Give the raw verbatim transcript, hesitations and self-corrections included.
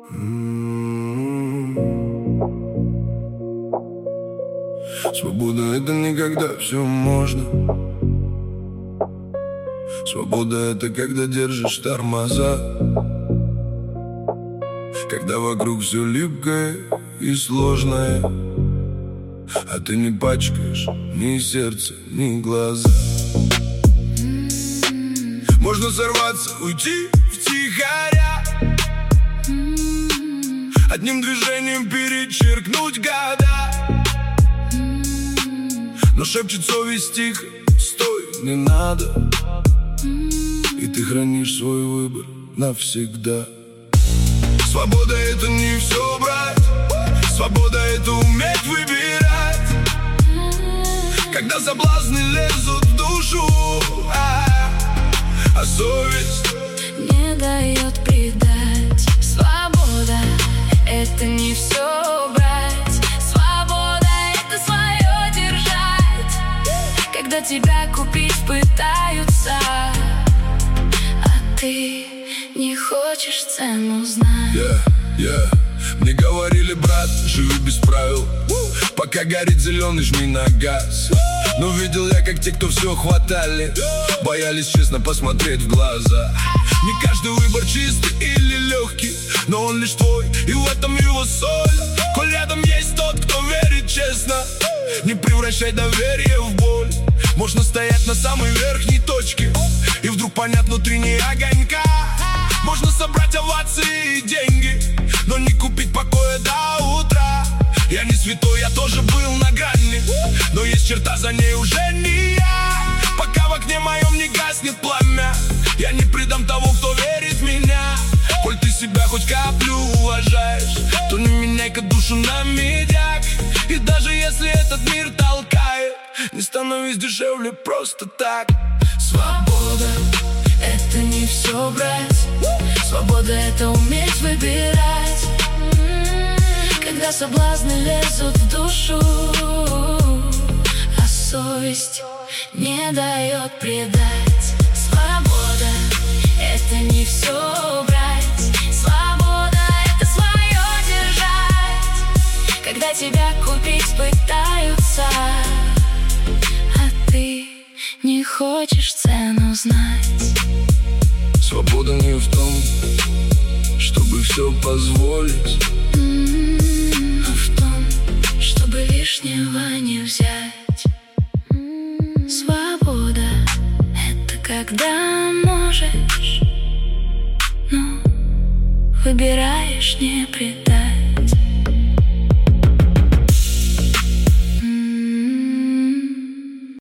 Свобода — это не когда все можно. Свобода — это когда держишь тормоза, когда вокруг все липкое и сложное, а ты не пачкаешь ни сердце, ни глаза. Можно сорваться, уйти втихаря, одним движением перечеркнуть года. Но шепчет совесть тихо: стой, не надо. И ты хранишь свой выбор навсегда. Свобода — это не все брать. Свобода — это уметь выбирать, когда соблазны лезут в душу, а, а совесть не дает предать. Свобода — это не все брать. Свобода — это свое держать, когда тебя купить пытаются, а ты не хочешь цену знать. Yeah, yeah. Мне говорили: брат, живи без правил, пока горит зеленый, жми на газ. Но видел я, как те, кто все хватали, боялись честно посмотреть в глаза. Не каждый выбор чистый или легкий, но он лишь твой, и в этом его соль. Коль рядом есть тот, кто верит честно, не превращай доверие в боль. Можно стоять на самой верхней точке, и вдруг понять внутри не огонька. Можно собрать овации и деньги, но не купить покоя до утра. Я не святой, я тоже был на грани, но есть черта, за ней уже не я. Пока в окне моем не гаснет пламя, я не предам того, кто верит в меня. Коль ты себя хоть каплю уважаешь, то не меняй-ка душу на медяк. И даже если этот мир толкает, не становись дешевле просто так. Свобода — это не все брать. Свобода — это уметь выбирать, когда соблазны лезут в душу, а совесть не дает предать. Свобода — это не все брать. Свобода — это свое держать, когда тебя купить пытаются, а ты не хочешь цену знать. Свобода не в том, чтобы все позволить, м-м, а в том, чтобы лишнего не взять. м-м, Свобода — это когда можешь, но выбираешь не предать.